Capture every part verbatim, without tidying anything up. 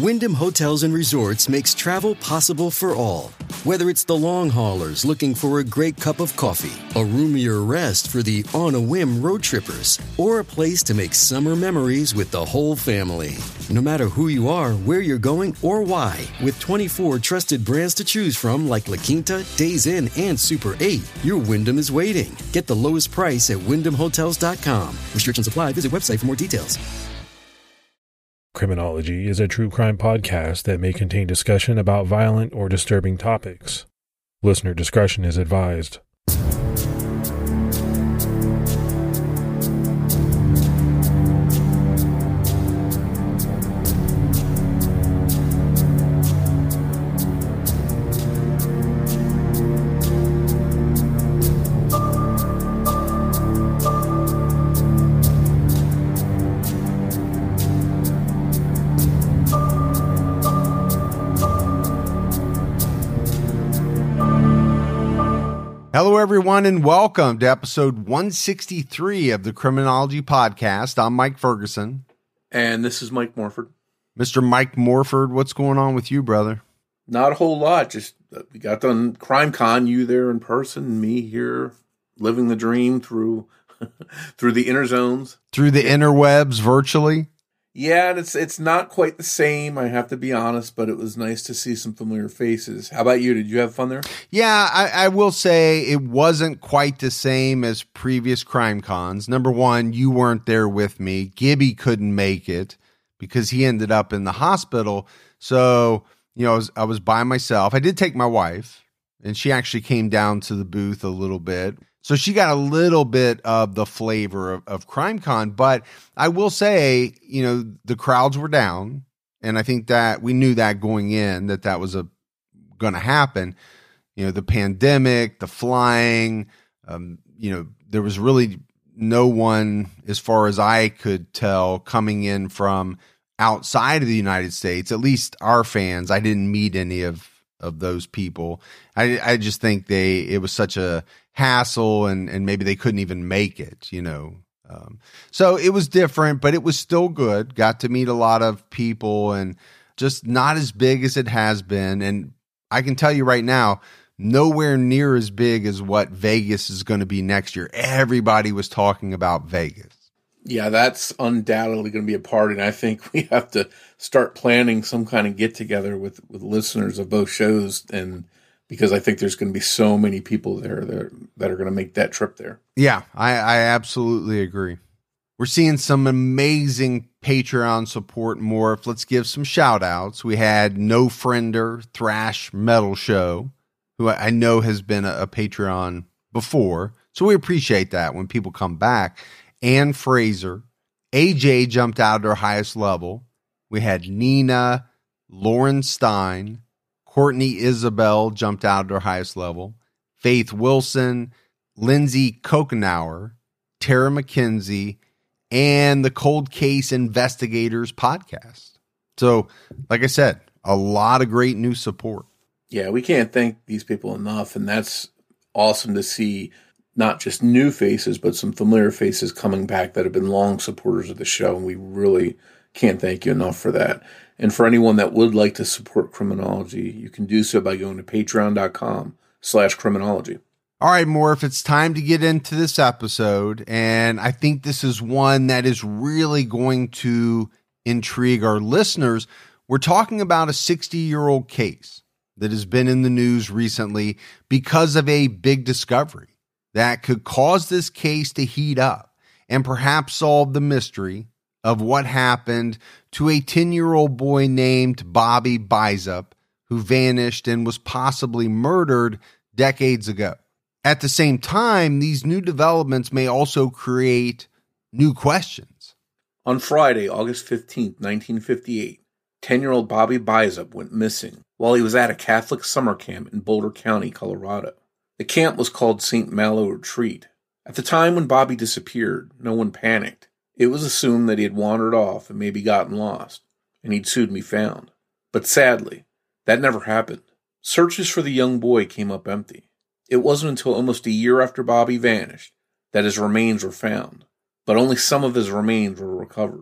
Wyndham Hotels and Resorts makes travel possible for all. Whether it's the long haulers looking for a great cup of coffee, a roomier rest for the on-a-whim road trippers, or a place to make summer memories with the whole family. No matter who you are, where you're going, or why, with twenty-four trusted brands to choose from like La Quinta, Days Inn, and Super eight, your Wyndham is waiting. Get the lowest price at wyndham hotels dot com. Restrictions apply. Visit website for more details. Criminology is a true crime podcast that may contain discussion about violent or disturbing topics. Listener discretion is advised. Hello, everyone, and welcome to episode one sixty-three of the Criminology Podcast. I'm Mike Ferguson. And this is Mike Morford. Mister Mike Morford, what's going on with you, brother? Not a whole lot. Just uh, we got done CrimeCon, you there in person, me here living the dream through through the inner zones. Through the interwebs virtually? Yeah, and it's it's not quite the same, I have to be honest, but it was nice to see some familiar faces. How about you? Did you have fun there? Yeah, I, I will say it wasn't quite the same as previous crime cons. Number one, you weren't there with me. Gibby couldn't make it because he ended up in the hospital. So, you know, I was, I was by myself. I did take my wife, and she actually came down to the booth a little bit. So she got a little bit of the flavor of, of CrimeCon, but I will say, you know, the crowds were down, and I think that we knew that going in, that that was a going to happen. You know, the pandemic, the flying, um, you know, there was really no one, as far as I could tell, coming in from outside of the United States, at least our fans. I didn't meet any of of those people. I, I just think they, it was such a hassle, and, and maybe they couldn't even make it, you know? Um, so it was different, but it was still good. Got to meet a lot of people, and just not as big as it has been. And I can tell you right now, nowhere near as big as what Vegas is going to be next year. Everybody was talking about Vegas. Yeah, that's undoubtedly going to be a party, and I think we have to start planning some kind of get-together with, with listeners of both shows, and because I think there's going to be so many people there that, that are going to make that trip there. Yeah, I, I absolutely agree. We're seeing some amazing Patreon support, Morph. Let's give some shout-outs. We had No Friender Thrash Metal Show, who I know has been a, a Patreon before, so we appreciate that when people come back. Ann Fraser, A J jumped out to her highest level. We had Nina, Lauren Stein, Courtney Isabel jumped out to her highest level. Faith Wilson, Lindsay Kokenauer, Tara McKenzie, and the Cold Case Investigators podcast. So, like I said, a lot of great new support. Yeah, we can't thank these people enough, and that's awesome to see. Not just new faces, but some familiar faces coming back that have been long supporters of the show, and we really can't thank you enough for that. And for anyone that would like to support Criminology, you can do so by going to patreon.com slash criminology. All right, Morph, it's time to get into this episode, and I think this is one that is really going to intrigue our listeners. We're talking about a sixty-year-old case that has been in the news recently because of a big discovery that could cause this case to heat up and perhaps solve the mystery of what happened to a ten-year-old boy named Bobby Bizup, who vanished and was possibly murdered decades ago. At the same time, these new developments may also create new questions. On Friday, August fifteenth, nineteen fifty-eight, ten-year-old Bobby Bizup went missing while he was at a Catholic summer camp in Boulder County, Colorado. The camp was called Saint Malo Retreat. At the time when Bobby disappeared, no one panicked. It was assumed that he had wandered off and maybe gotten lost, and he'd soon be found. But sadly, that never happened. Searches for the young boy came up empty. It wasn't until almost a year after Bobby vanished that his remains were found, but only some of his remains were recovered.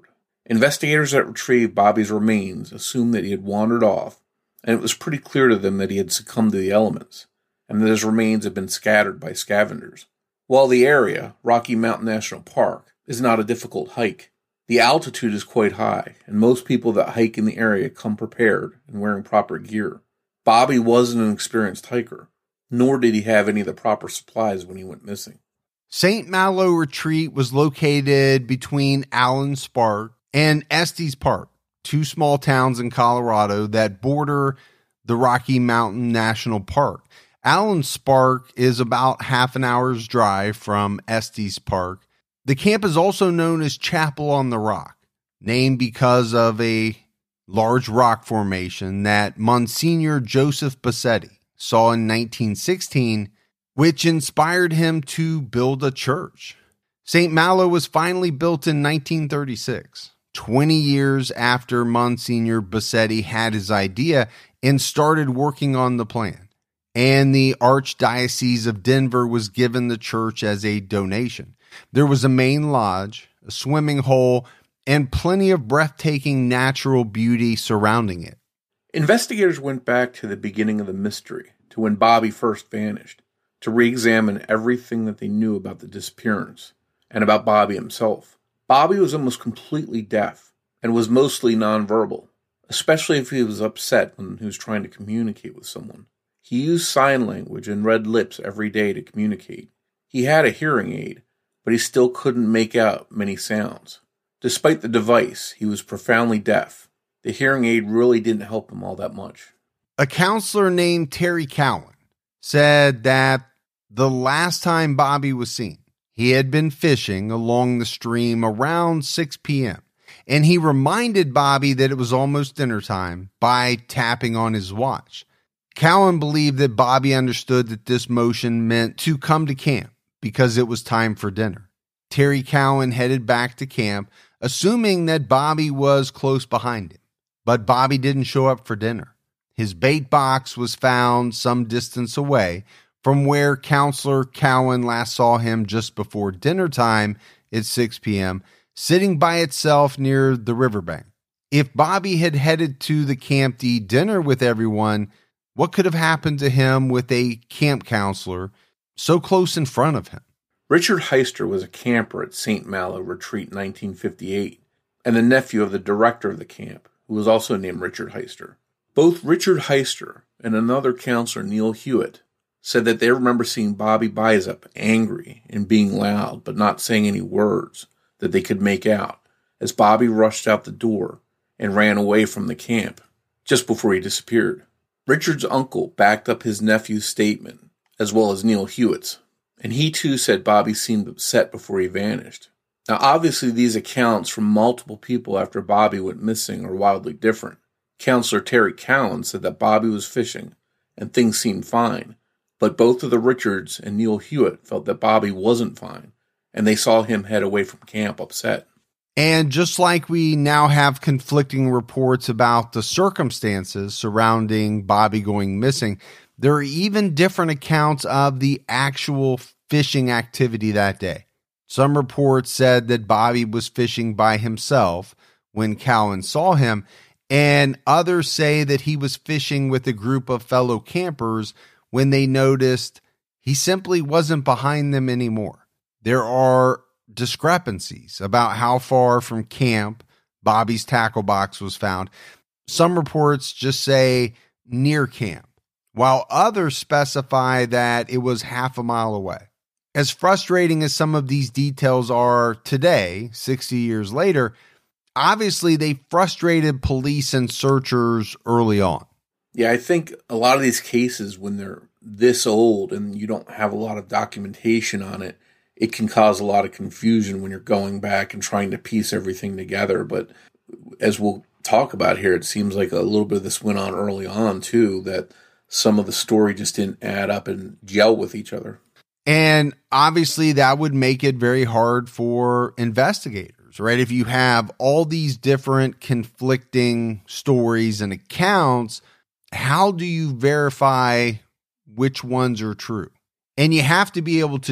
Investigators that retrieved Bobby's remains assumed that he had wandered off, and it was pretty clear to them that he had succumbed to the elements, and that his remains had been scattered by scavengers. While the area, Rocky Mountain National Park, is not a difficult hike, the altitude is quite high, and most people that hike in the area come prepared and wearing proper gear. Bobby wasn't an experienced hiker, nor did he have any of the proper supplies when he went missing. Saint Malo Retreat was located between Allen Spark and Estes Park, two small towns in Colorado that border the Rocky Mountain National Park. Allen Spark is about half an hour's drive from Estes Park. The camp is also known as Chapel on the Rock, named because of a large rock formation that Monsignor Joseph Bassetti saw in nineteen sixteen, which inspired him to build a church. Saint Malo was finally built in nineteen thirty-six, twenty years after Monsignor Bassetti had his idea and started working on the plan. And the Archdiocese of Denver was given the church as a donation. There was a main lodge, a swimming hole, and plenty of breathtaking natural beauty surrounding it. Investigators went back to the beginning of the mystery, to when Bobby first vanished, to re-examine everything that they knew about the disappearance, and about Bobby himself. Bobby was almost completely deaf, and was mostly nonverbal, especially if he was upset when he was trying to communicate with someone. He used sign language and read lips every day to communicate. He had a hearing aid, but he still couldn't make out many sounds. Despite the device, he was profoundly deaf. The hearing aid really didn't help him all that much. A counselor named Terry Cowan said that the last time Bobby was seen, he had been fishing along the stream around six p.m., and he reminded Bobby that it was almost dinner time by tapping on his watch. Cowan believed that Bobby understood that this motion meant to come to camp because it was time for dinner. Terry Cowan headed back to camp, assuming that Bobby was close behind him. But Bobby didn't show up for dinner. His bait box was found some distance away from where Counselor Cowan last saw him just before dinner time at six p.m., sitting by itself near the riverbank. If Bobby had headed to the camp to eat dinner with everyone, what could have happened to him with a camp counselor so close in front of him? Richard Heister was a camper at Saint Malo Retreat in nineteen fifty-eight, and the nephew of the director of the camp, who was also named Richard Heister. Both Richard Heister and another counselor, Neil Hewitt, said that they remember seeing Bobby Bizup angry and being loud, but not saying any words that they could make out, as Bobby rushed out the door and ran away from the camp just before he disappeared. Richard's uncle backed up his nephew's statement, as well as Neil Hewitt's, and he too said Bobby seemed upset before he vanished. Now obviously these accounts from multiple people after Bobby went missing are wildly different. Counselor Terry Cowan said that Bobby was fishing and things seemed fine, but both of the Richards and Neil Hewitt felt that Bobby wasn't fine, and they saw him head away from camp upset. And just like we now have conflicting reports about the circumstances surrounding Bobby going missing, there are even different accounts of the actual fishing activity that day. Some reports said that Bobby was fishing by himself when Cowan saw him, and others say that he was fishing with a group of fellow campers when they noticed he simply wasn't behind them anymore. There are discrepancies about how far from camp Bobby's tackle box was found. Some reports just say near camp, while others specify that it was half a mile away. As frustrating as some of these details are today, sixty years later, obviously they frustrated police and searchers early on. Yeah, I think a lot of these cases, when they're this old and you don't have a lot of documentation on it, it can cause a lot of confusion when you're going back and trying to piece everything together. But as we'll talk about here, it seems like a little bit of this went on early on too, that some of the story just didn't add up and gel with each other. And obviously that would make it very hard for investigators, right? If you have all these different conflicting stories and accounts, how do you verify which ones are true? And you have to be able to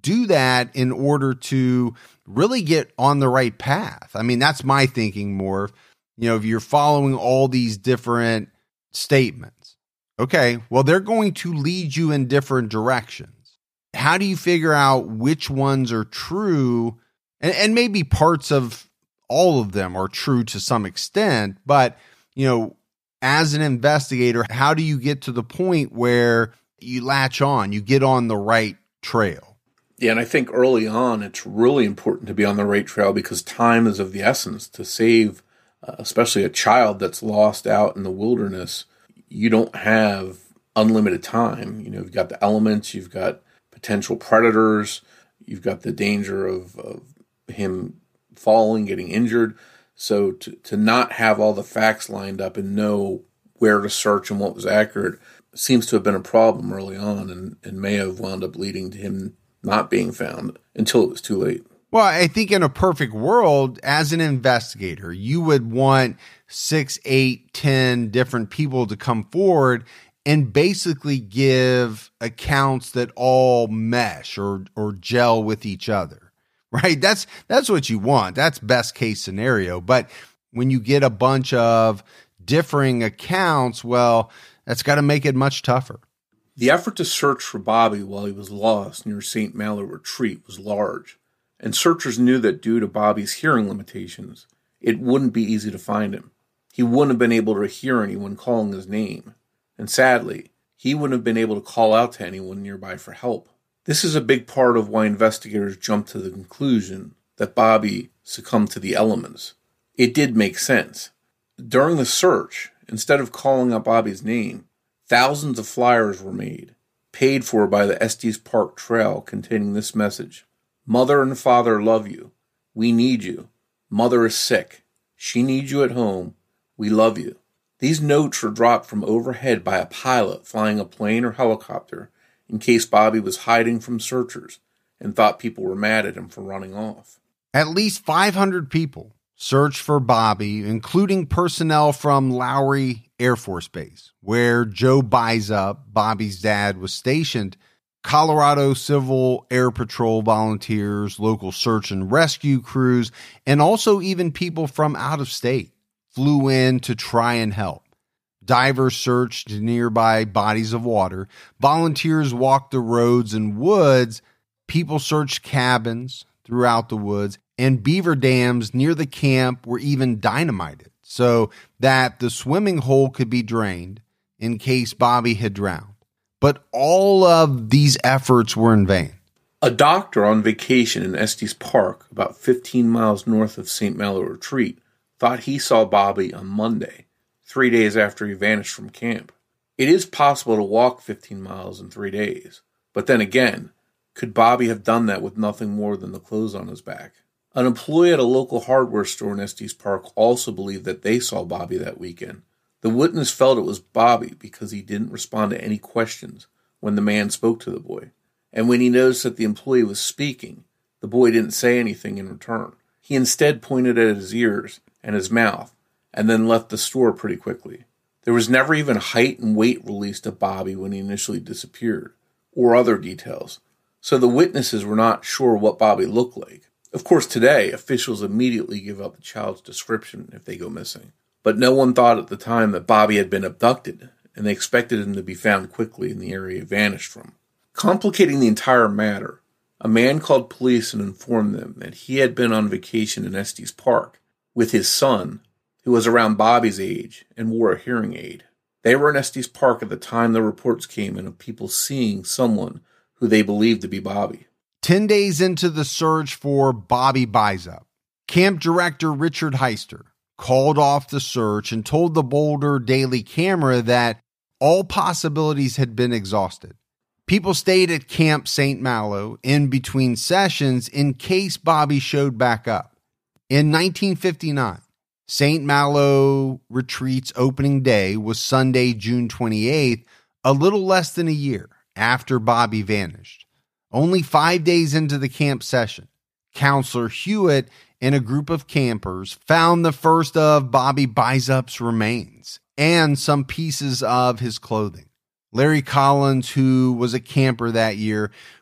do that in order to really get on the right path. I mean, that's my thinking more. You know, if you're following all these different statements, okay, well, they're going to lead you in different directions. How do you figure out which ones are true? And, and maybe parts of all of them are true to some extent, but, you know, as an investigator, how do you get to the point where you latch on, you get on the right trail? Yeah, and I think early on, it's really important to be on the right trail because time is of the essence. To save, uh, especially a child that's lost out in the wilderness, you don't have unlimited time. You know, you've got the elements, you've got potential predators, you've got the danger of, of him falling, getting injured. So to, to not have all the facts lined up and know where to search and what was accurate seems to have been a problem early on and, and may have wound up leading to him not being found until it was too late. Well, I think in a perfect world, as an investigator, you would want six, eight, ten different people to come forward and basically give accounts that all mesh or or gel with each other, right? That's that's what you want. That's best case scenario. But when you get a bunch of differing accounts, well, that's got to make it much tougher. The effort to search for Bobby while he was lost near Saint Malo Retreat was large, and searchers knew that due to Bobby's hearing limitations, it wouldn't be easy to find him. He wouldn't have been able to hear anyone calling his name, and sadly, he wouldn't have been able to call out to anyone nearby for help. This is a big part of why investigators jumped to the conclusion that Bobby succumbed to the elements. It did make sense. During the search, instead of calling out Bobby's name, thousands of flyers were made, paid for by the Estes Park Trail, containing this message: Mother and Father love you. We need you. Mother is sick. She needs you at home. We love you. These notes were dropped from overhead by a pilot flying a plane or helicopter in case Bobby was hiding from searchers and thought people were mad at him for running off. At least five hundred people searched for Bobby, including personnel from Lowry Air Force Base, where Joe Bizup, Bobby's dad, was stationed. Colorado Civil Air Patrol volunteers, local search and rescue crews, and also even people from out of state flew in to try and help. Divers searched nearby bodies of water. Volunteers walked the roads and woods. People searched cabins throughout the woods, and beaver dams near the camp were even dynamited so that the swimming hole could be drained in case Bobby had drowned. But all of these efforts were in vain. A doctor on vacation in Estes Park, about fifteen miles north of Saint Malo Retreat, thought he saw Bobby on Monday, three days after he vanished from camp. It is possible to walk fifteen miles in three days, but then again, could Bobby have done that with nothing more than the clothes on his back? An employee at a local hardware store in Estes Park also believed that they saw Bobby that weekend. The witness felt it was Bobby because he didn't respond to any questions when the man spoke to the boy. And when he noticed that the employee was speaking, the boy didn't say anything in return. He instead pointed at his ears and his mouth, and then left the store pretty quickly. There was never even height and weight released of Bobby when he initially disappeared, or other details, so the witnesses were not sure what Bobby looked like. Of course, today, officials immediately give up the child's description if they go missing. But no one thought at the time that Bobby had been abducted, and they expected him to be found quickly in the area he vanished from. Complicating the entire matter, a man called police and informed them that he had been on vacation in Estes Park with his son, who was around Bobby's age and wore a hearing aid. They were in Estes Park at the time the reports came in of people seeing someone who they believed to be Bobby. Ten days into the search for Bobby Bizup, camp director Richard Heister called off the search and told the Boulder Daily Camera that all possibilities had been exhausted. People stayed at Camp Saint Malo in between sessions in case Bobby showed back up. In nineteen fifty-nine, Saint Malo Retreat's opening day was Sunday, June twenty-eighth, a little less than a year after Bobby vanished. Only five days into the camp session, Counselor Hewitt and a group of campers found the first of Bobby Bizup's remains and some pieces of his clothing. Larry Collins, who was a camper that year,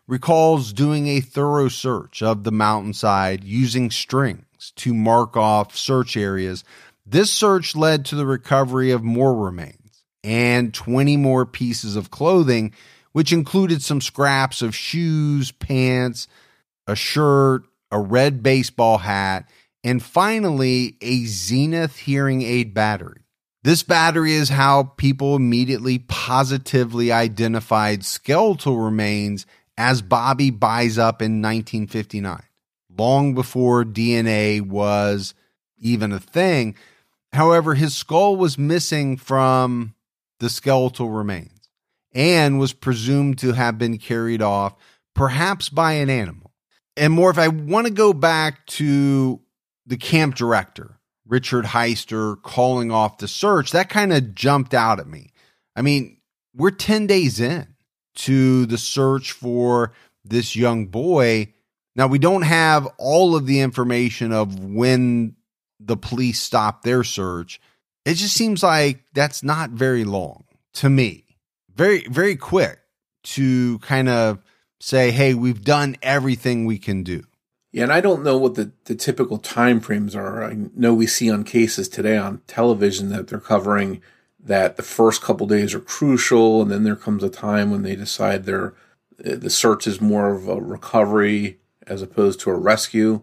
recalls doing a thorough search of the mountainside using strings to mark off search areas. This search led to the recovery of more remains and twenty more pieces of clothing, which included some scraps of shoes, pants, a shirt, a red baseball hat, and finally a Zenith hearing aid battery. This battery is how people immediately positively identified skeletal remains as Bobby Byzup in nineteen fifty-nine, long before D N A was even a thing. However, his skull was missing from the skeletal remains and was presumed to have been carried off, perhaps by an animal. And more, if I want to go back to the camp director, Richard Heister, calling off the search, that kind of jumped out at me. I mean, we're ten days in to the search for this young boy. Now, we don't have all of the information of when the police stopped their search. It just seems like that's not very long to me. Very, very quick to kind of say, hey, we've done everything we can do. Yeah, and I don't know what the, the typical time frames are. I know we see on cases today on television that they're covering that the first couple days are crucial, and then there comes a time when they decide they're, the search is more of a recovery as opposed to a rescue.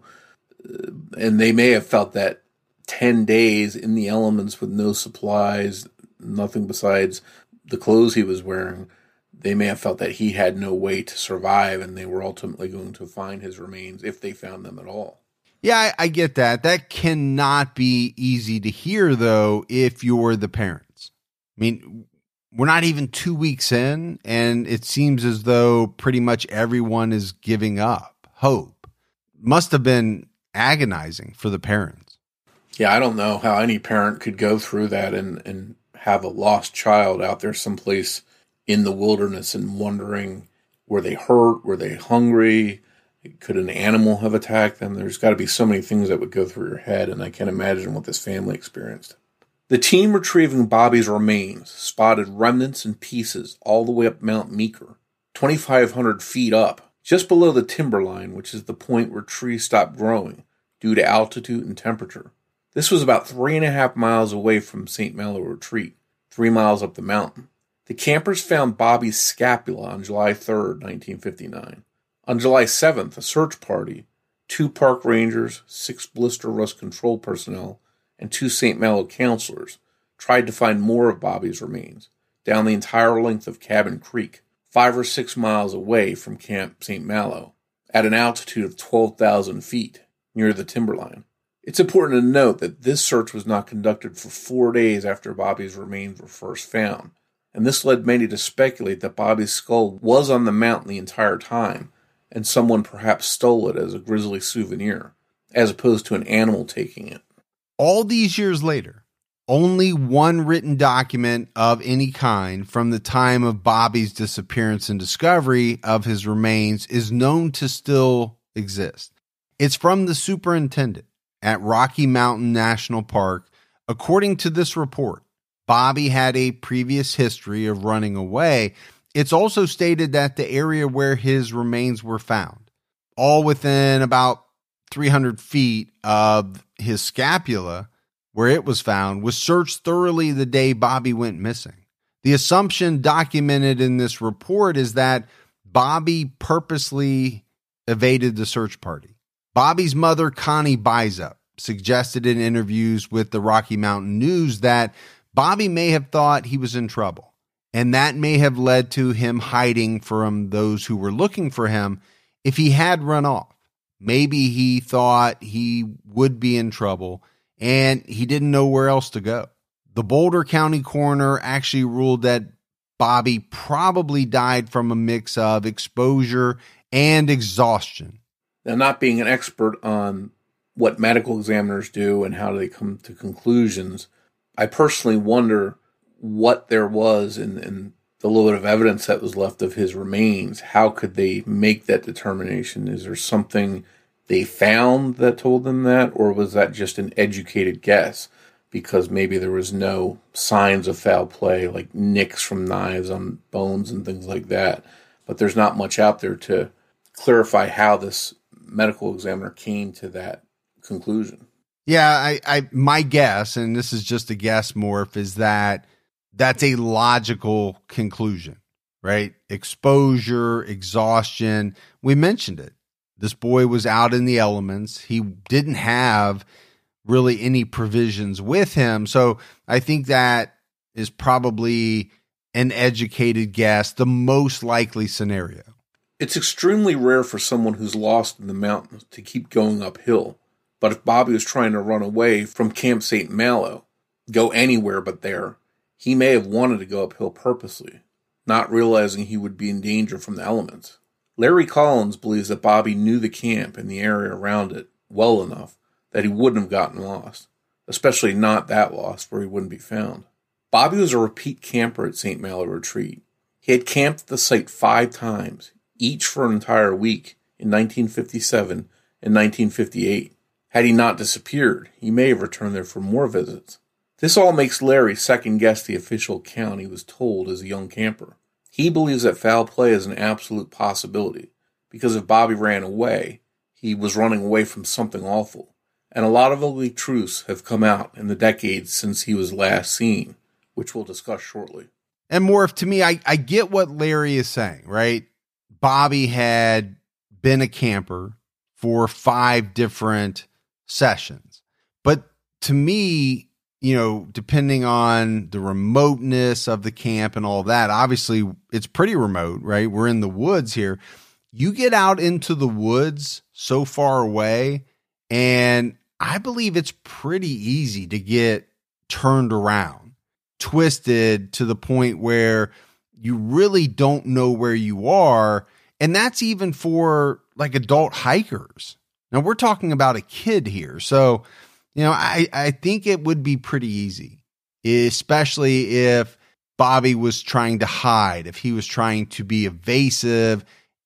And they may have felt that ten days in the elements with no supplies, nothing besides the clothes he was wearing, they may have felt that he had no way to survive, and they were ultimately going to find his remains if they found them at all. Yeah, I, I get that. That cannot be easy to hear, though, if you're the parents. I mean, we're not even two weeks in, and it seems as though pretty much everyone is giving up hope. Must have been agonizing for the parents. Yeah, I don't know how any parent could go through that and, and have a lost child out there someplace in the wilderness and wondering, were they hurt? Were they hungry? Could an animal have attacked them? There's got to be so many things that would go through your head, and I can't imagine what this family experienced. The team retrieving Bobby's remains spotted remnants and pieces all the way up Mount Meeker, twenty-five hundred feet up, just below the timberline, which is the point where trees stop growing due to altitude and temperature. This was about three and a half miles away from Saint Malo Retreat, three miles up the mountain. The campers found Bobby's scapula on July third, nineteen fifty-nine. On July seventh, a search party, two park rangers, six blister rust control personnel, and two Saint Malo counselors tried to find more of Bobby's remains down the entire length of Cabin Creek, five or six miles away from Camp Saint Malo, at an altitude of twelve thousand feet near the timberline. It's important to note that this search was not conducted for four days after Bobby's remains were first found, and this led many to speculate that Bobby's skull was on the mountain the entire time, and someone perhaps stole it as a grisly souvenir, as opposed to an animal taking it. All these years later, only one written document of any kind from the time of Bobby's disappearance and discovery of his remains is known to still exist. It's from the superintendent at Rocky Mountain National Park. According to this report, Bobby had a previous history of running away. It's also stated that the area where his remains were found, all within about three hundred feet of his scapula, where it was found, was searched thoroughly the day Bobby went missing. The assumption documented in this report is that Bobby purposely evaded the search party. Bobby's mother, Connie Byzup, suggested in interviews with the Rocky Mountain News that Bobby may have thought he was in trouble, and that may have led to him hiding from those who were looking for him if he had run off. Maybe he thought he would be in trouble, and he didn't know where else to go. The Boulder County coroner actually ruled that Bobby probably died from a mix of exposure and exhaustion. Now, not being an expert on what medical examiners do and how they come to conclusions, I personally wonder what there was in, in the little bit of evidence that was left of his remains. How could they make that determination? Is there something they found that told them that, or was that just an educated guess? Because maybe there was no signs of foul play, like nicks from knives on bones and things like that. But there's not much out there to clarify how this medical examiner came to that conclusion. Yeah, I, I my guess, and this is just a guess, Morph, is that that's a logical conclusion, right? Exposure, exhaustion. We mentioned it. This boy was out in the elements. He didn't have really any provisions with him. So I think that is probably an educated guess, the most likely scenario. It's extremely rare for someone who's lost in the mountains to keep going uphill. But if Bobby was trying to run away from Camp Saint Malo, go anywhere but there, he may have wanted to go uphill purposely, not realizing he would be in danger from the elements. Larry Collins believes that Bobby knew the camp and the area around it well enough that he wouldn't have gotten lost, especially not that lost where he wouldn't be found. Bobby was a repeat camper at Saint Malo Retreat. He had camped at the site five times, each for an entire week in nineteen fifty-seven and nineteen fifty-eight. Had he not disappeared, he may have returned there for more visits. This all makes Larry second-guess the official account he was told as a young camper. He believes that foul play is an absolute possibility, because if Bobby ran away, he was running away from something awful. And a lot of ugly truths have come out in the decades since he was last seen, which we'll discuss shortly. And Morph, to me, I, I get what Larry is saying, right? Bobby had been a camper for five different sessions. But to me, you know, depending on the remoteness of the camp and all that, obviously it's pretty remote, right? We're in the woods here. You get out into the woods so far away, and I believe it's pretty easy to get turned around, twisted to the point where you really don't know where you are. And that's even for like adult hikers. Now we're talking about a kid here. So, you know, I, I think it would be pretty easy, especially if Bobby was trying to hide, if he was trying to be evasive,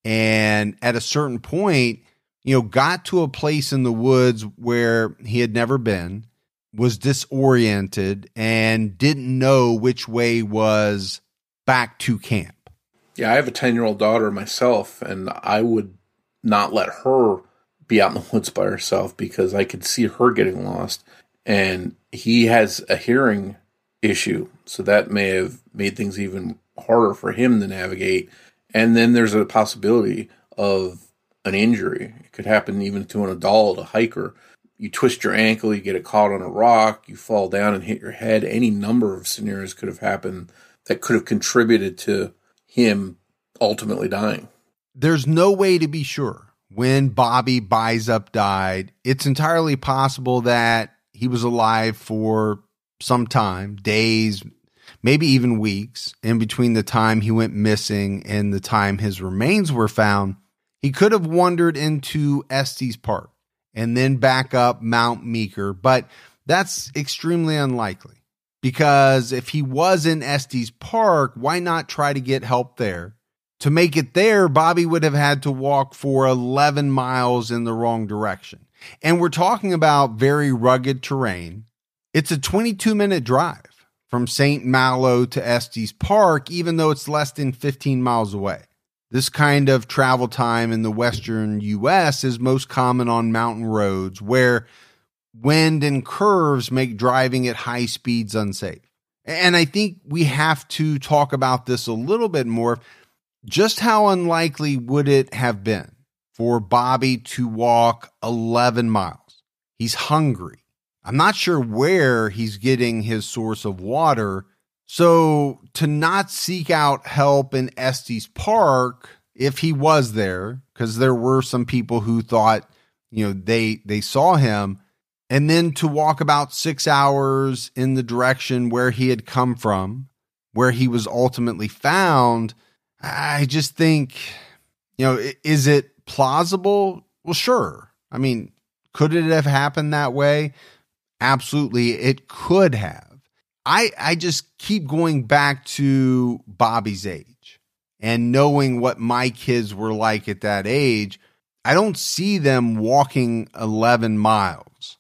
and at a certain point, you know, got to a place in the woods where he had never been, was disoriented, and didn't know which way was back to camp. Yeah, I have a ten-year-old daughter myself, and I would not let her be out in the woods by herself because I could see her getting lost. And he has a hearing issue, so that may have made things even harder for him to navigate. And then there's a possibility of an injury. It could happen even to an adult, a hiker. You twist your ankle, you get it caught on a rock, you fall down and hit your head. Any number of scenarios could have happened that could have contributed to him ultimately dying. There's no way to be sure. When Bobby Bizup died, it's entirely possible that he was alive for some time, days, maybe even weeks, in between the time he went missing and the time his remains were found. He could have wandered into Estes Park and then back up Mount Meeker, but that's extremely unlikely, because if he was in Estes Park, why not try to get help there? To make it there, Bobby would have had to walk for eleven miles in the wrong direction. And we're talking about very rugged terrain. It's a twenty-two minute drive from Saint Malo to Estes Park, even though it's less than fifteen miles away. This kind of travel time in the western U S is most common on mountain roads where wind and curves make driving at high speeds unsafe. And I think we have to talk about this a little bit more. Just how unlikely would it have been for Bobby to walk eleven miles? He's hungry. I'm not sure where he's getting his source of water. So to not seek out help in Estes Park, if he was there, because there were some people who thought, you know, they, they saw him, and then to walk about six hours in the direction where he had come from, where he was ultimately found, I just think, you know, is it plausible? Well, sure. I mean, could it have happened that way? Absolutely, it could have. I, I just keep going back to Bobby's age and knowing what my kids were like at that age. I don't see them walking eleven miles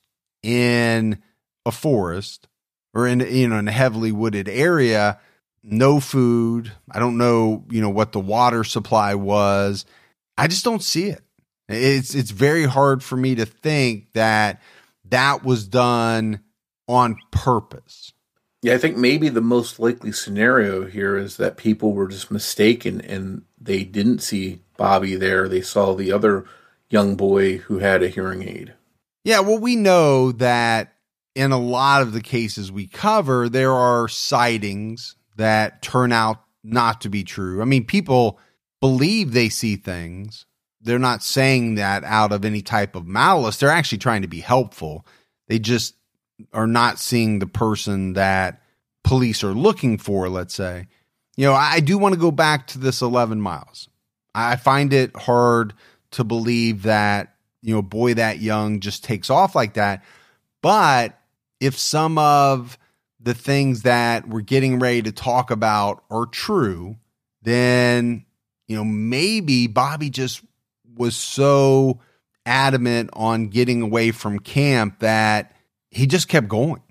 in a forest or in, you know, in a heavily wooded area. No food. I don't know, you know, what the water supply was. I just don't see it. It's it's very hard for me to think that that was done on purpose. Yeah, I think maybe the most likely scenario here is that people were just mistaken and they didn't see Bobby there. They saw the other young boy who had a hearing aid. Yeah, well, we know that in a lot of the cases we cover, there are sightings that turn out not to be true. I mean, people believe they see things. They're not saying that out of any type of malice. They're actually trying to be helpful. They just are not seeing the person that police are looking for, let's say. You know, I do want to go back to this eleven miles. I find it hard to believe that, you know, a boy that young just takes off like that. But if some of the things that we're getting ready to talk about are true, then, you know, maybe Bobby just was so adamant on getting away from camp that he just kept going.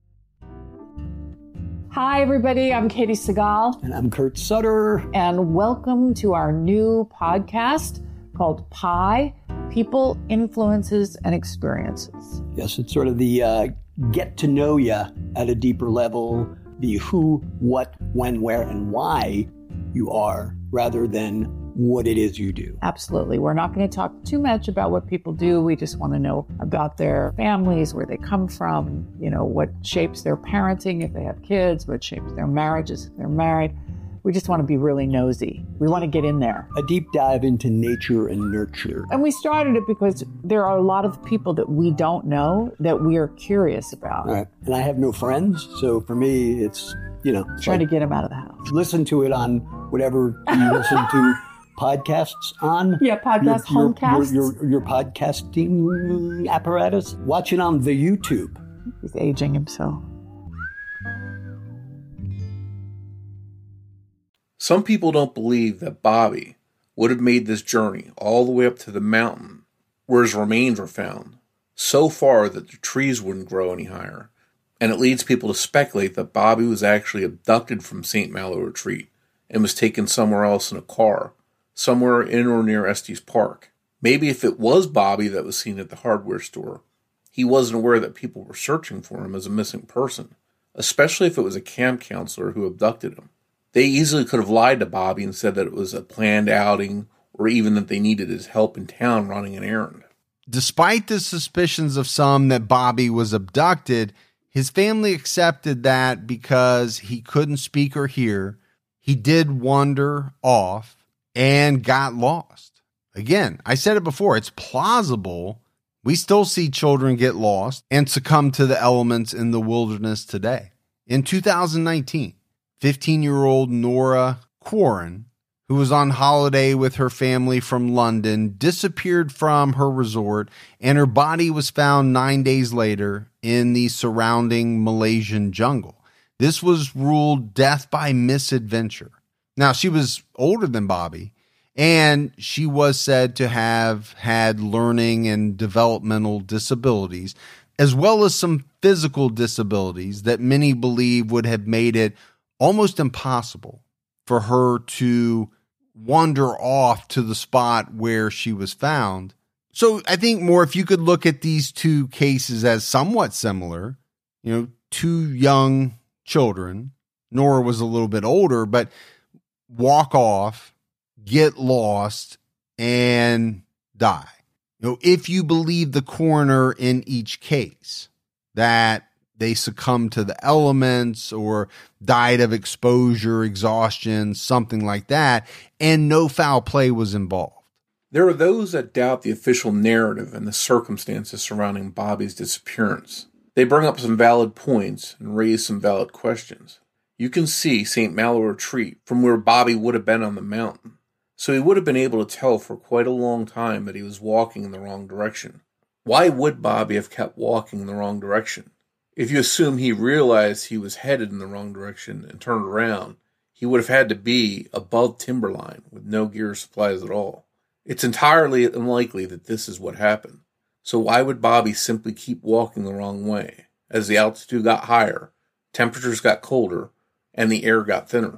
Hi, everybody. I'm Katie Segal. And I'm Kurt Sutter. And welcome to our new podcast called Pi, People, Influences, and Experiences. Yes, it's sort of the uh, get to know you at a deeper level, the who, what, when, where, and why you are, rather than what it is you do. Absolutely. We're not going to talk too much about what people do. We just want to know about their families, where they come from, you know, what shapes their parenting if they have kids, what shapes their marriages if they're married. We just want to be really nosy. We want to get in there. A deep dive into nature and nurture. And we started it because there are a lot of people that we don't know that we are curious about. All right. And I have no friends. So for me, it's, you know. Trying like, to get them out of the house. Listen to it on whatever you listen to podcasts on. Yeah, podcast, your, homecasts. Your, your, your podcasting apparatus. Watch it on the YouTube. He's aging himself. Some people don't believe that Bobby would have made this journey all the way up to the mountain where his remains were found, so far that the trees wouldn't grow any higher, and it leads people to speculate that Bobby was actually abducted from Saint Malo Retreat and was taken somewhere else in a car, somewhere in or near Estes Park. Maybe if it was Bobby that was seen at the hardware store, he wasn't aware that people were searching for him as a missing person, especially if it was a camp counselor who abducted him. They easily could have lied to Bobby and said that it was a planned outing, or even that they needed his help in town running an errand. Despite the suspicions of some that Bobby was abducted, his family accepted that because he couldn't speak or hear, he did wander off and got lost. Again, I said it before, it's plausible. We still see children get lost and succumb to the elements in the wilderness today. In two thousand nineteen, fifteen-year-old Nora Quarren, who was on holiday with her family from London, disappeared from her resort, and her body was found nine days later in the surrounding Malaysian jungle. This was ruled death by misadventure. Now, she was older than Bobby, and she was said to have had learning and developmental disabilities, as well as some physical disabilities that many believe would have made it almost impossible for her to wander off to the spot where she was found. So I think more if you could look at these two cases as somewhat similar, you know, two young children, Nora was a little bit older, but walk off, get lost, and die. You know, if you believe the coroner in each case that they succumbed to the elements or died of exposure, exhaustion, something like that, and no foul play was involved. There are those that doubt the official narrative and the circumstances surrounding Bobby's disappearance. They bring up some valid points and raise some valid questions. You can see Saint Malo Retreat from where Bobby would have been on the mountain, so he would have been able to tell for quite a long time that he was walking in the wrong direction. Why would Bobby have kept walking in the wrong direction? If you assume he realized he was headed in the wrong direction and turned around, he would have had to be above timberline with no gear supplies at all. It's entirely unlikely that this is what happened. So why would Bobby simply keep walking the wrong way? As the altitude got higher, temperatures got colder, and the air got thinner.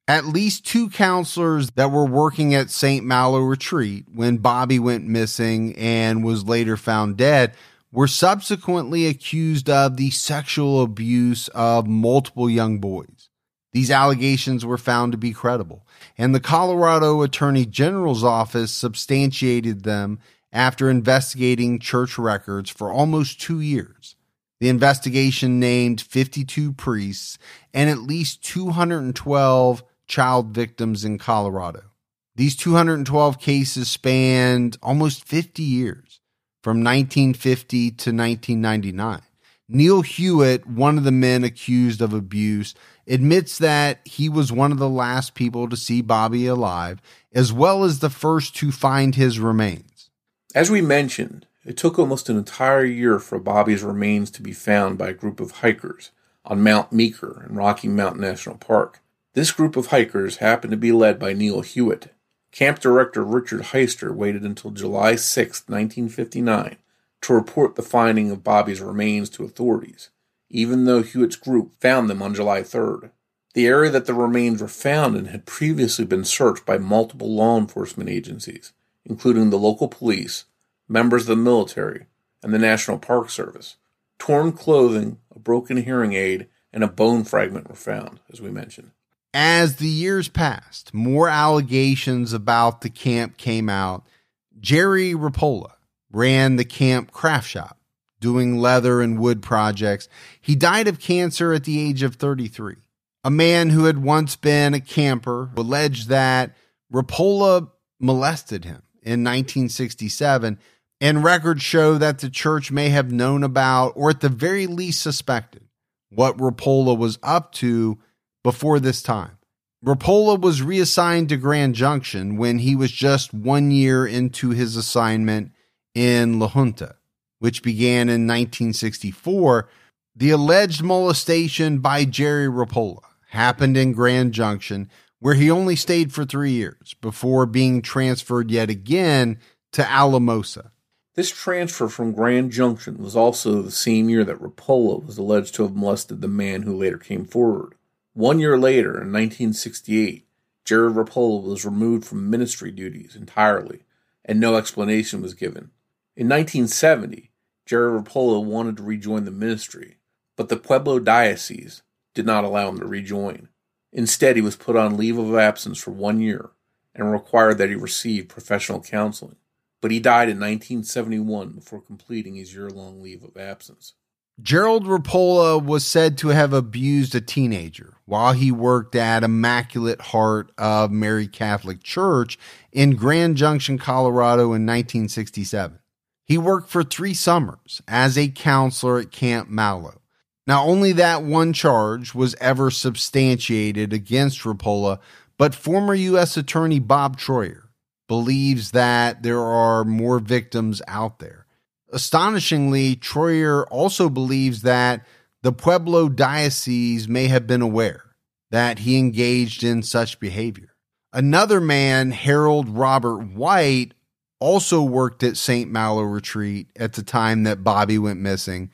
At least two counselors that were working at Saint Malo Retreat when Bobby went missing and was later found dead were subsequently accused of the sexual abuse of multiple young boys. These allegations were found to be credible, and the Colorado Attorney General's office substantiated them after investigating church records for almost two years. The investigation named fifty-two priests and at least two hundred twelve child victims in Colorado. These two hundred twelve cases spanned almost fifty years, from nineteen fifty to nineteen ninety-nine. Neil Hewitt, one of the men accused of abuse, admits that he was one of the last people to see Bobby alive, as well as the first to find his remains. As we mentioned, it took almost an entire year for Bobby's remains to be found by a group of hikers on Mount Meeker in Rocky Mountain National Park. This group of hikers happened to be led by Neil Hewitt. Camp Director Richard Heister waited until July sixth, nineteen fifty-nine, to report the finding of Bobby's remains to authorities, even though Hewitt's group found them on July third. The area that the remains were found in had previously been searched by multiple law enforcement agencies, including the local police, members of the military, and the National Park Service. Torn clothing, a broken hearing aid, and a bone fragment were found, as we mentioned. As the years passed, more allegations about the camp came out. Jerry Rapola ran the camp craft shop, doing leather and wood projects. He died of cancer at the age of thirty-three. A man who had once been a camper alleged that Rapola molested him in nineteen sixty-seven, and records show that the church may have known about, or at the very least suspected, what Rapola was up to before this time. Rapola was reassigned to Grand Junction when he was just one year into his assignment in La Junta, which began in nineteen sixty-four. The alleged molestation by Jerry Rapola happened in Grand Junction, where he only stayed for three years before being transferred yet again to Alamosa. This transfer from Grand Junction was also the same year that Rapola was alleged to have molested the man who later came forward. One year later, in nineteen sixty-eight, Jerry Rapola was removed from ministry duties entirely, and no explanation was given. In nineteen seventy, Jerry Rapola wanted to rejoin the ministry, but the Pueblo Diocese did not allow him to rejoin. Instead, he was put on leave of absence for one year and required that he receive professional counseling. But he died in nineteen seventy-one before completing his year-long leave of absence. Gerald Rapola was said to have abused a teenager while he worked at Immaculate Heart of Mary Catholic Church in Grand Junction, Colorado in nineteen sixty-seven. He worked for three summers as a counselor at Camp Malo. Now, only that one charge was ever substantiated against Rapola, but former U S Attorney Bob Troyer believes that there are more victims out there. Astonishingly, Troyer also believes that the Pueblo Diocese may have been aware that he engaged in such behavior. Another man, Harold Robert White, also worked at Saint Malo Retreat at the time that Bobby went missing,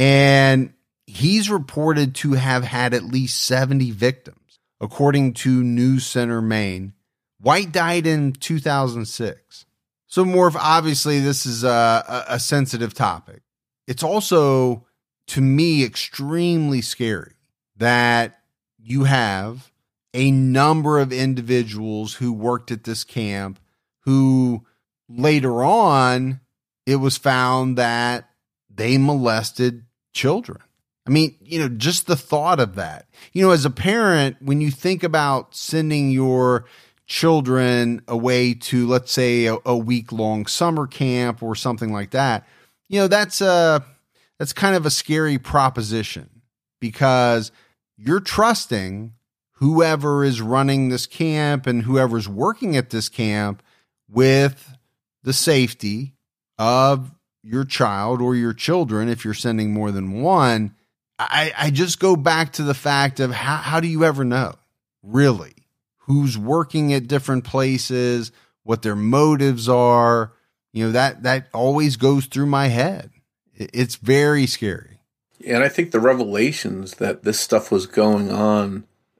and he's reported to have had at least seventy victims, according to News Center Maine. White died in two thousand six. So, Morph, obviously this is a, a sensitive topic. It's also, to me, extremely scary that you have a number of individuals who worked at this camp who later on it was found that they molested children. I mean, you know, just the thought of that. You know, as a parent, when you think about sending your children away to, let's say, a, a week-long summer camp or something like that, you know, that's a, that's kind of a scary proposition, because you're trusting whoever is running this camp and whoever's working at this camp with the safety of your child or your children if you're sending more than one. I, I just go back to the fact of how, how do you ever know, really, who's working at different places, what their motives are? You know, that, that always goes through my head. It's very scary. Yeah, and I think the revelations that this stuff was going on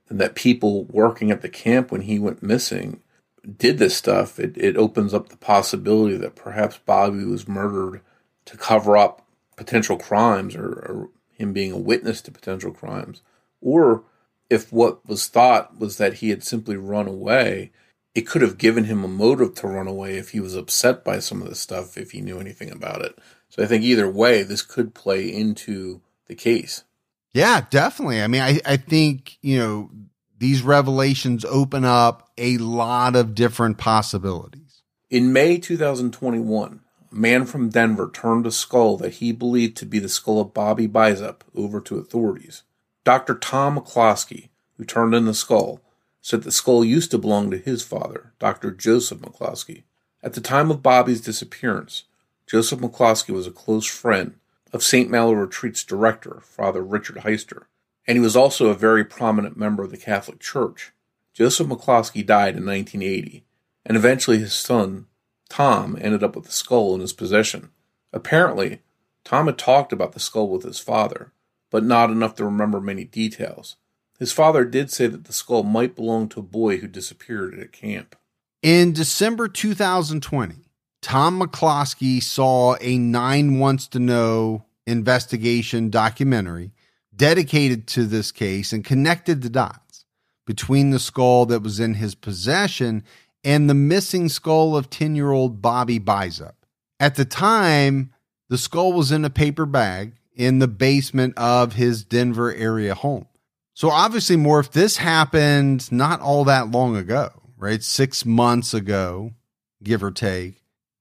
and that people working at the camp when he went missing did this stuff, it, it opens up the possibility that perhaps Bobby was murdered to cover up potential crimes, or, or him being a witness to potential crimes. Or if what was thought was that he had simply run away, it could have given him a motive to run away if he was upset by some of the stuff, if he knew anything about it. So I think either way, this could play into the case. Yeah, definitely. I mean, I, I think, you know, these revelations open up a lot of different possibilities. In May two thousand twenty-one, a man from Denver turned a skull that he believed to be the skull of Bobby Bizup over to authorities. Doctor Tom McCloskey, who turned in the skull, said the skull used to belong to his father, Doctor Joseph McCloskey. At the time of Bobby's disappearance, Joseph McCloskey was a close friend of Saint Malo Retreat's director, Father Richard Heister, and he was also a very prominent member of the Catholic Church. Joseph McCloskey died in nineteen eighty, and eventually his son, Tom, ended up with the skull in his possession. Apparently, Tom had talked about the skull with his father, but not enough to remember many details. His father did say that the skull might belong to a boy who disappeared at a camp. In December two thousand twenty, Tom McCloskey saw a Nine Wants to Know investigation documentary dedicated to this case and connected the dots between the skull that was in his possession and the missing skull of ten-year-old Bobby Bizup. At the time, the skull was in a paper bag in the basement of his Denver area home. So obviously, Morph, this happened not all that long ago, right? Six months ago, give or take.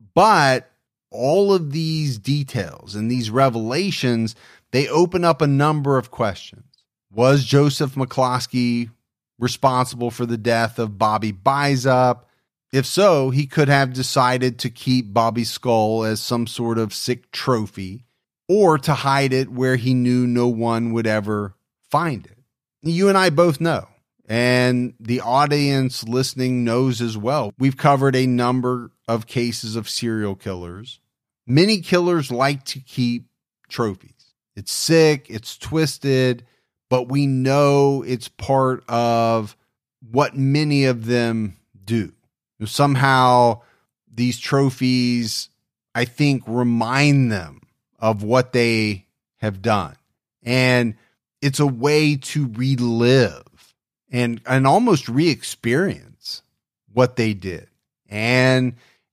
But all of these details and these revelations, they open up a number of questions. Was Joseph McCloskey responsible for the death of Bobby Bizup? If so, he could have decided to keep Bobby's skull as some sort of sick trophy, or to hide it where he knew no one would ever find it. You and I both know, and the audience listening knows as well. We've covered a number of cases of serial killers. Many killers like to keep trophies. It's sick, it's twisted, but we know it's part of what many of them do. Somehow these trophies, I think, remind them of what they have done. And it's a way to relive and, and almost re-experience what they did. And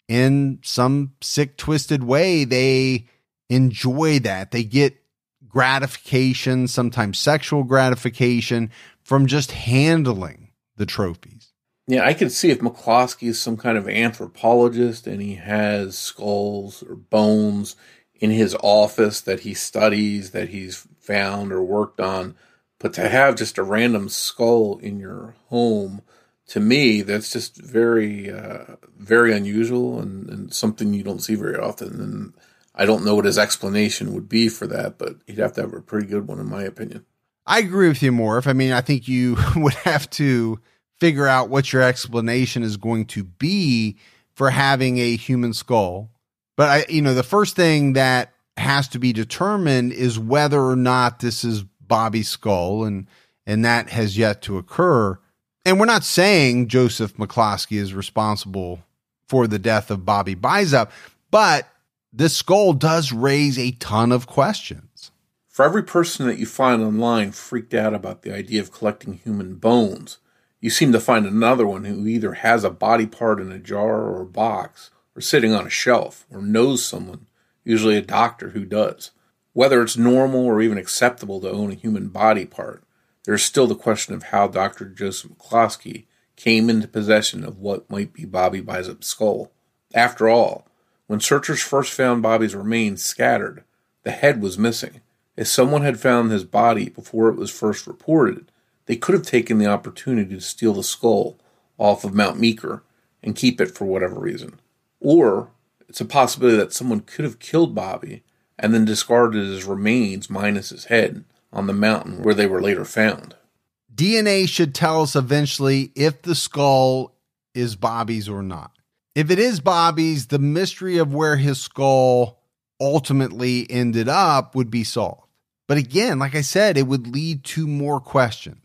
in some sick, twisted way, they enjoy that. They get gratification, sometimes sexual gratification, from just handling the trophies. Yeah, I could see if McCloskey is some kind of anthropologist and he has skulls or bones in his office that he studies, that he's found or worked on. But to have just a random skull in your home, to me, that's just very, uh, very unusual and, and something you don't see very often. And I don't know what his explanation would be for that, but he'd have to have a pretty good one, in my opinion. I agree with you, Morph. I mean, I think you would have to figure out what your explanation is going to be for having a human skull. But I, you know, the first thing that has to be determined is whether or not this is Bobby's skull, and and that has yet to occur. And we're not saying Joseph McCloskey is responsible for the death of Bobby Bizup, but this skull does raise a ton of questions. For every person that you find online freaked out about the idea of collecting human bones, you seem to find another one who either has a body part in a jar or a box, or sitting on a shelf, or knows someone, usually a doctor, who does. Whether it's normal or even acceptable to own a human body part, there's still the question of how Doctor Joseph McCloskey came into possession of what might be Bobby Bizup's skull. After all, when searchers first found Bobby's remains scattered, the head was missing. If someone had found his body before it was first reported, they could have taken the opportunity to steal the skull off of Mount Meeker and keep it for whatever reason. Or it's a possibility that someone could have killed Bobby and then discarded his remains minus his head on the mountain where they were later found. D N A should tell us eventually if the skull is Bobby's or not. If it is Bobby's, the mystery of where his skull ultimately ended up would be solved. But again, like I said, it would lead to more questions.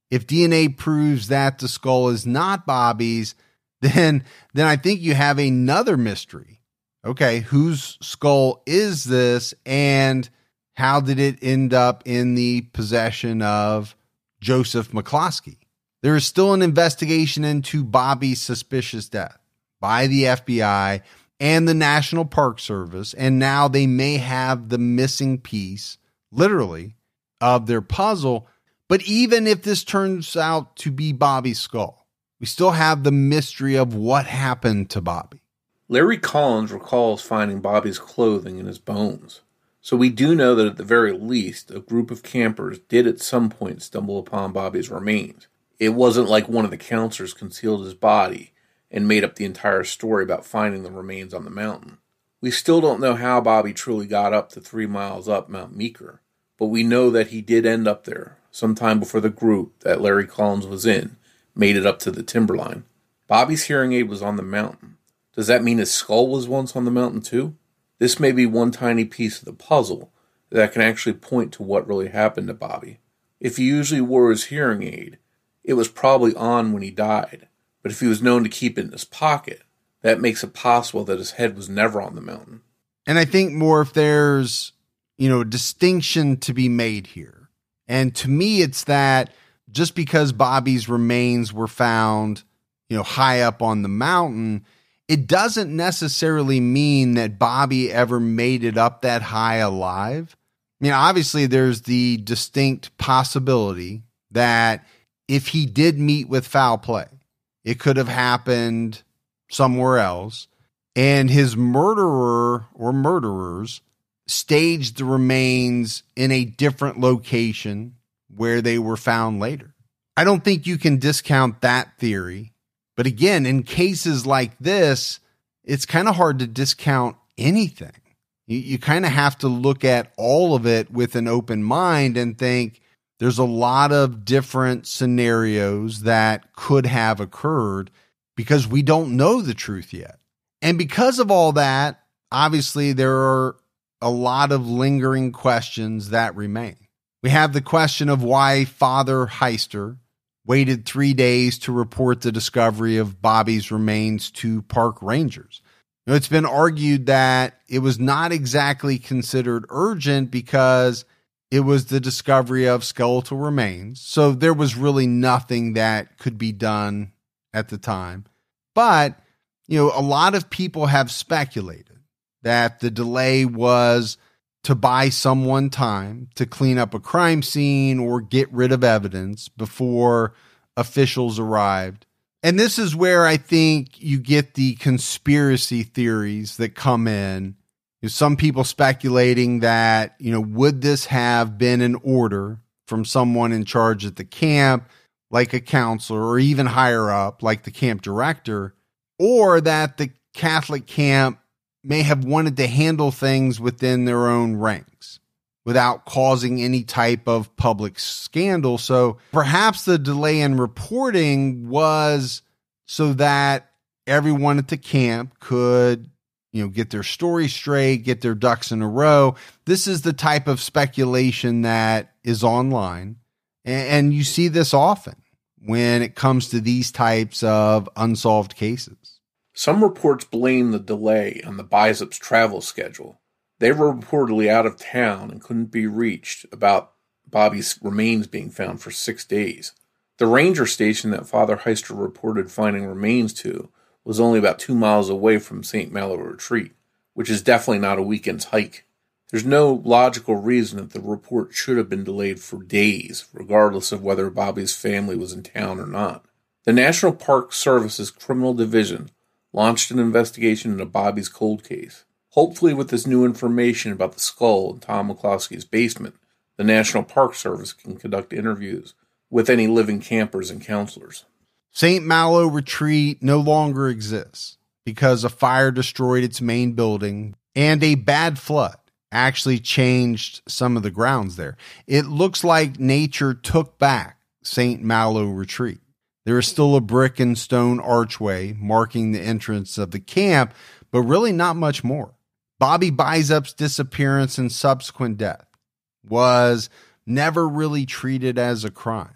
If D N A proves that the skull is not Bobby's, then, then I think you have another mystery. Okay, whose skull is this, and how did it end up in the possession of Joseph McCloskey? There is still an investigation into Bobby's suspicious death by the F B I and the National Park Service, and now they may have the missing piece, literally, of their puzzle. But even if this turns out to be Bobby's skull, we still have the mystery of what happened to Bobby. Larry Collins recalls finding Bobby's clothing and his bones. So we do know that at the very least, a group of campers did at some point stumble upon Bobby's remains. It wasn't like one of the counselors concealed his body and made up the entire story about finding the remains on the mountain. We still don't know how Bobby truly got up to three miles up Mount Meeker, but we know that he did end up there sometime before the group that Larry Collins was in made it up to the timberline. Bobby's hearing aid was on the mountain. Does that mean his skull was once on the mountain too? This may be one tiny piece of the puzzle that can actually point to what really happened to Bobby. If he usually wore his hearing aid, it was probably on when he died. But if he was known to keep it in his pocket, that makes it possible that his head was never on the mountain. And I think more if there's, you know, a distinction to be made here. And to me, it's that just because Bobby's remains were found, you know, high up on the mountain, it doesn't necessarily mean that Bobby ever made it up that high alive. I mean, obviously there's the distinct possibility that if he did meet with foul play, it could have happened somewhere else, and his murderer or murderers staged the remains in a different location where they were found later. I don't think you can discount that theory. But again, in cases like this, it's kind of hard to discount anything. You, you kind of have to look at all of it with an open mind and think there's a lot of different scenarios that could have occurred because we don't know the truth yet. And because of all that, obviously there are a lot of lingering questions that remain. We have the question of why Father Heister waited three days to report the discovery of Bobby's remains to park rangers. You know, it's been argued that it was not exactly considered urgent because it was the discovery of skeletal remains. So there was really nothing that could be done at the time. But, you know, a lot of people have speculated that the delay was to buy someone time to clean up a crime scene or get rid of evidence before officials arrived. And this is where I think you get the conspiracy theories that come in. You know, some people speculating that, you know, would this have been an order from someone in charge at the camp, like a counselor, or even higher up, like the camp director, or that the Catholic camp may have wanted to handle things within their own ranks without causing any type of public scandal. So perhaps the delay in reporting was so that everyone at the camp could, you know, get their story straight, get their ducks in a row. This is the type of speculation that is online. And you see this often when it comes to these types of unsolved cases. Some reports blame the delay on the Bisops' travel schedule. They were reportedly out of town and couldn't be reached about Bobby's remains being found for six days. The ranger station that Father Heister reported finding remains to was only about two miles away from Saint Malo Retreat, which is definitely not a weekend's hike. There's no logical reason that the report should have been delayed for days, regardless of whether Bobby's family was in town or not. The National Park Service's Criminal Division launched an investigation into Bobby's cold case. Hopefully with this new information about the skull in Tom McCloskey's basement, the National Park Service can conduct interviews with any living campers and counselors. Saint Malo Retreat no longer exists because a fire destroyed its main building and a bad flood actually changed some of the grounds there. It looks like nature took back Saint Malo Retreat. There is still a brick and stone archway marking the entrance of the camp, but really not much more. Bobby Bisup's disappearance and subsequent death was never really treated as a crime.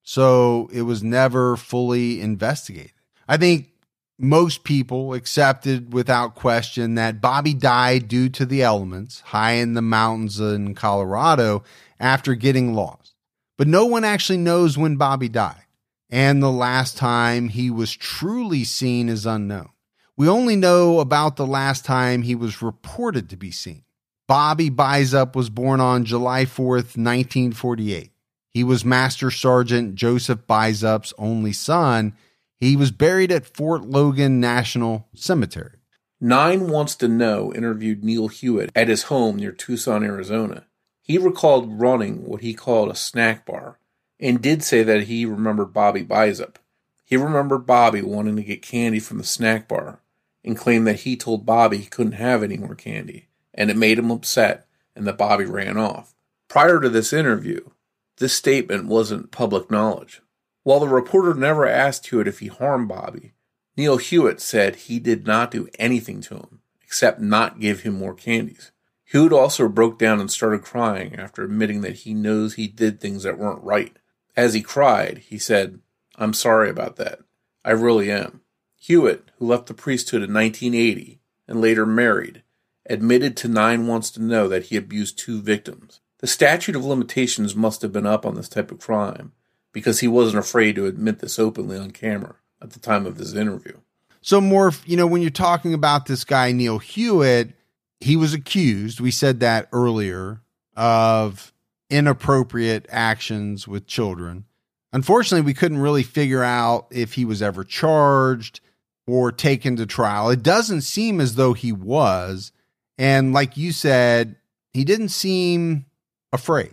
so it was never fully investigated. I think most people accepted without question that Bobby died due to the elements high in the mountains in Colorado after getting lost. But no one actually knows when Bobby died, and the last time he was truly seen is unknown. We only know about the last time he was reported to be seen. Bobby Bizup was born on July fourth, nineteen forty-eight. He was Master Sergeant Joseph Bizup's only son. He was buried at Fort Logan National Cemetery. Nine Wants to Know interviewed Neil Hewitt at his home near Tucson, Arizona. He recalled running what he called a snack bar and did say that he remembered Bobby Bizup. He remembered Bobby wanting to get candy from the snack bar and claimed that he told Bobby he couldn't have any more candy, and it made him upset and that Bobby ran off. Prior to this interview, this statement wasn't public knowledge. While the reporter never asked Hewitt if he harmed Bobby, Neil Hewitt said he did not do anything to him, except not give him more candies. Hewitt also broke down and started crying after admitting that he knows he did things that weren't right. As he cried, he said, "I'm sorry about that. I really am." Hewitt, who left the priesthood in nineteen eighty and later married, admitted to Nine Wants to Know that he abused two victims. The statute of limitations must have been up on this type of crime, because he wasn't afraid to admit this openly on camera at the time of this interview. So, Morph, you know, when you're talking about this guy, Neil Hewitt, he was accused, we said that earlier, of inappropriate actions with children. Unfortunately, we couldn't really figure out if he was ever charged or taken to trial. It doesn't seem as though he was. And like you said, he didn't seem afraid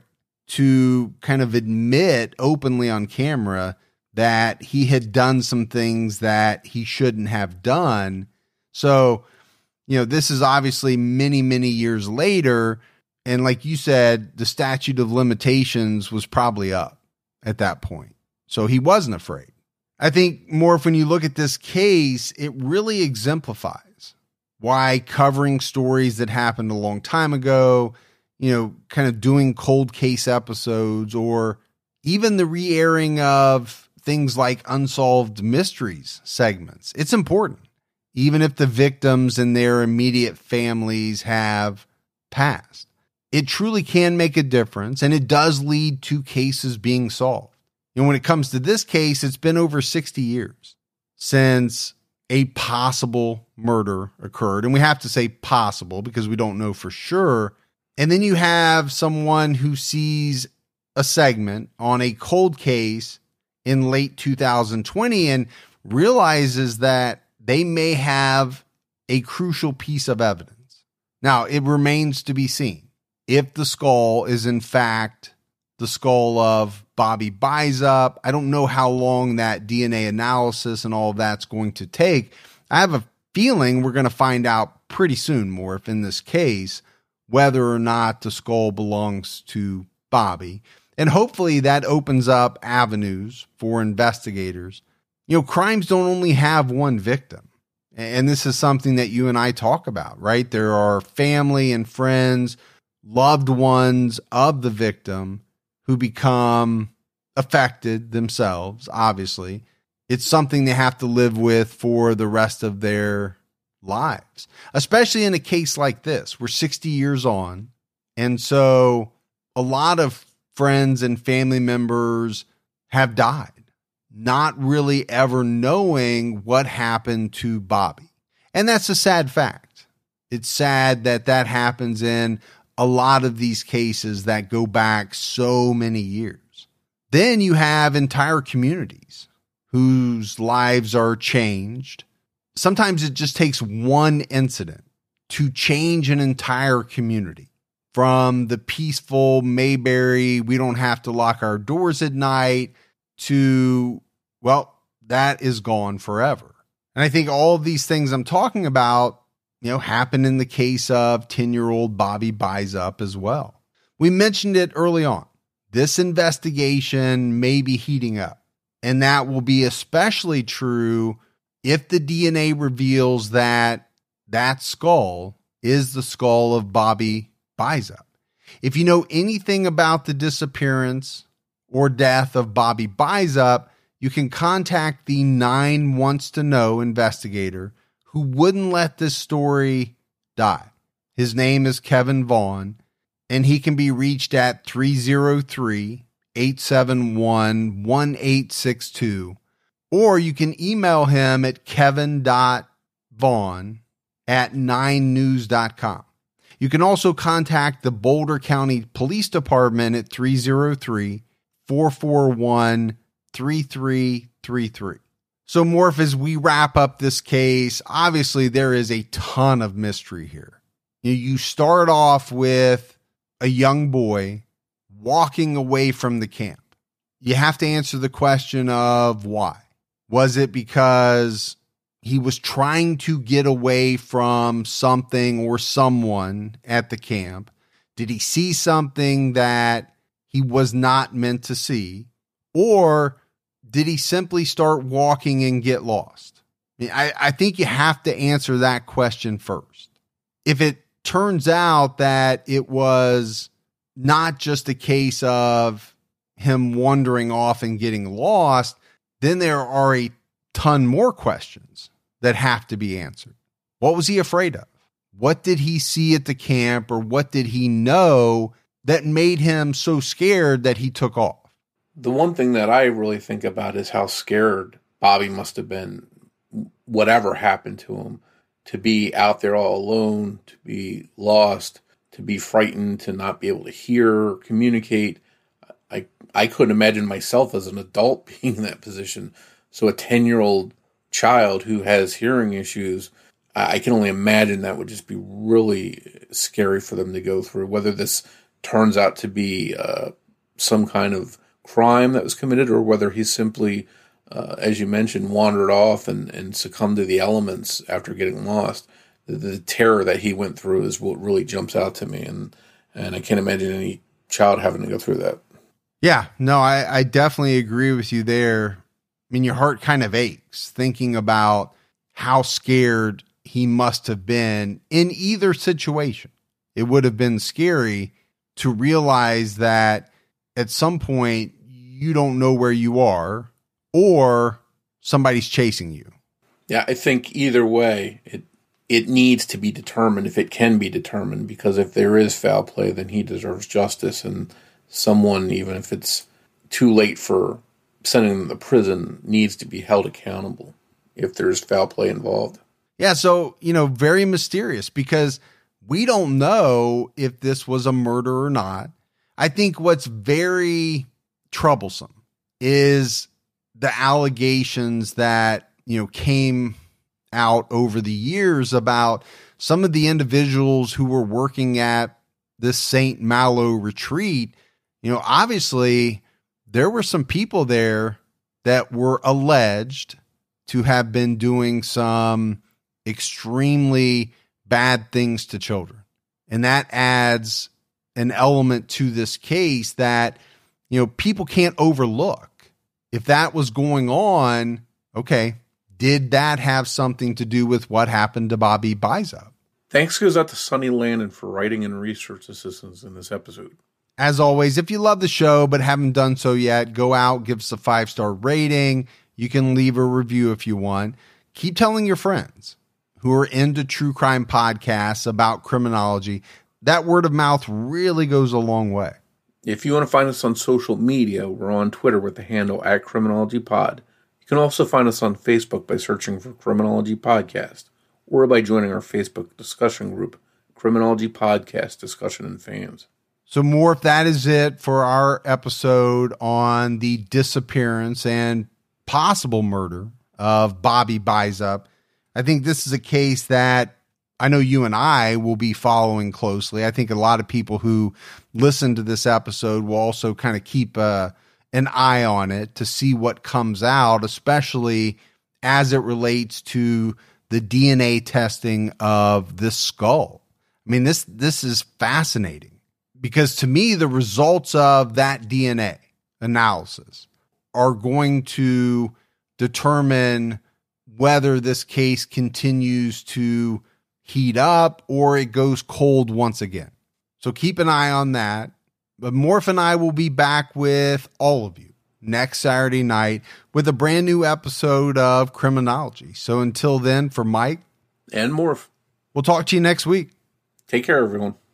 to kind of admit openly on camera that he had done some things that he shouldn't have done. So, you know, this is obviously many, many years later. And like you said, the statute of limitations was probably up at that point. So he wasn't afraid. I think, Morph, when you look at this case, it really exemplifies why covering stories that happened a long time ago, you know, kind of doing cold case episodes, or even the re-airing of things like Unsolved Mysteries segments. It's important, even if the victims and their immediate families have passed. It truly can make a difference, and it does lead to cases being solved. And when it comes to this case, it's been over sixty years since a possible murder occurred. And we have to say possible because we don't know for sure. And then you have someone who sees a segment on a cold case in late two thousand twenty and realizes that they may have a crucial piece of evidence. Now, it remains to be seen if the skull is in fact the skull of Bobby Bizup. I don't know how long that D N A analysis and all of that's going to take. I have a feeling we're going to find out pretty soon, more if in this case, whether or not the skull belongs to Bobby. And hopefully that opens up avenues for investigators. You know, crimes don't only have one victim. And this is something that you and I talk about, right? There are family and friends, loved ones of the victim who become affected themselves, obviously. It's something they have to live with for the rest of their lives, especially in a case like this. We're sixty years on. And so a lot of friends and family members have died, not really ever knowing what happened to Bobby. And that's a sad fact. It's sad that that happens in a lot of these cases that go back so many years. Then you have entire communities whose lives are changed. Sometimes it just takes one incident to change an entire community from the peaceful Mayberry, we don't have to lock our doors at night, to, well, that is gone forever. And I think all of these things I'm talking about, you know, happen in the case of ten-year-old Bobby Bizup as well. We mentioned it early on. This investigation may be heating up, and that will be especially true if the D N A reveals that that skull is the skull of Bobby Bizup. If you know anything about the disappearance or death of Bobby Bizup, you can contact the nine Wants to Know investigator who wouldn't let this story die. His name is Kevin Vaughn, and he can be reached at three oh three, eight seven one, one eight six two, or you can email him at kevin.vaughn at nine news dot com. You can also contact the Boulder County Police Department at three oh three, four four one, three three three three. So, Morph, as we wrap up this case, obviously there is a ton of mystery here. You, you start off with a young boy walking away from the camp. You have to answer the question of why. Was it because he was trying to get away from something or someone at the camp? Did he see something that he was not meant to see? Or did he simply start walking and get lost? I mean, I, I think you have to answer that question first. If it turns out that it was not just a case of him wandering off and getting lost, then there are a ton more questions that have to be answered. What was he afraid of? What did he see at the camp, or what did he know that made him so scared that he took off? The one thing that I really think about is how scared Bobby must have been, whatever happened to him, to be out there all alone, to be lost, to be frightened, to not be able to hear, communicate. I I couldn't imagine myself as an adult being in that position. So a ten-year-old child who has hearing issues, I can only imagine that would just be really scary for them to go through. Whether this turns out to be uh, some kind of crime that was committed, or whether he simply, uh, as you mentioned, wandered off and, and succumbed to the elements after getting lost. The, the terror that he went through is what really jumps out to me, and and I can't imagine any child having to go through that. Yeah, no, I, I definitely agree with you there. I mean, your heart kind of aches thinking about how scared he must have been in either situation. It would have been scary to realize that at some point you don't know where you are, or somebody's chasing you. Yeah, I think either way, it it needs to be determined, if it can be determined, because if there is foul play, then he deserves justice, and someone, even if it's too late for sending them to prison, needs to be held accountable if there's foul play involved. Yeah, so, you know, very mysterious, because we don't know if this was a murder or not. I think what's very troublesome is the allegations that, you know, came out over the years about some of the individuals who were working at this Saint Malo retreat. You know, obviously there were some people there that were alleged to have been doing some extremely bad things to children. And that adds an element to this case that, you know, people can't overlook. If that was going on, okay, did that have something to do with what happened to Bobby Bizup? Thanks goes out to Sonny Landon for writing and research assistance in this episode. As always, if you love the show but haven't done so yet, go out, give us a five-star rating. You can leave a review if you want. Keep telling your friends who are into true crime podcasts about criminology. That word of mouth really goes a long way. If you want to find us on social media, we're on Twitter with the handle at CriminologyPod. You can also find us on Facebook by searching for Criminology Podcast, or by joining our Facebook discussion group, Criminology Podcast Discussion and Fans. So, Morph, that is it for our episode on the disappearance and possible murder of Bobby Bizup. I think this is a case that I know you and I will be following closely. I think a lot of people who listen to this episode will also kind of keep uh, an eye on it to see what comes out, especially as it relates to the D N A testing of this skull. I mean, this this is fascinating, because to me, the results of that D N A analysis are going to determine whether this case continues to heat up or it goes cold once again. So keep an eye on that. But Morph and I will be back with all of you next Saturday night with a brand new episode of Criminology. So until then, for Mike and Morph, we'll talk to you next week. Take care, everyone.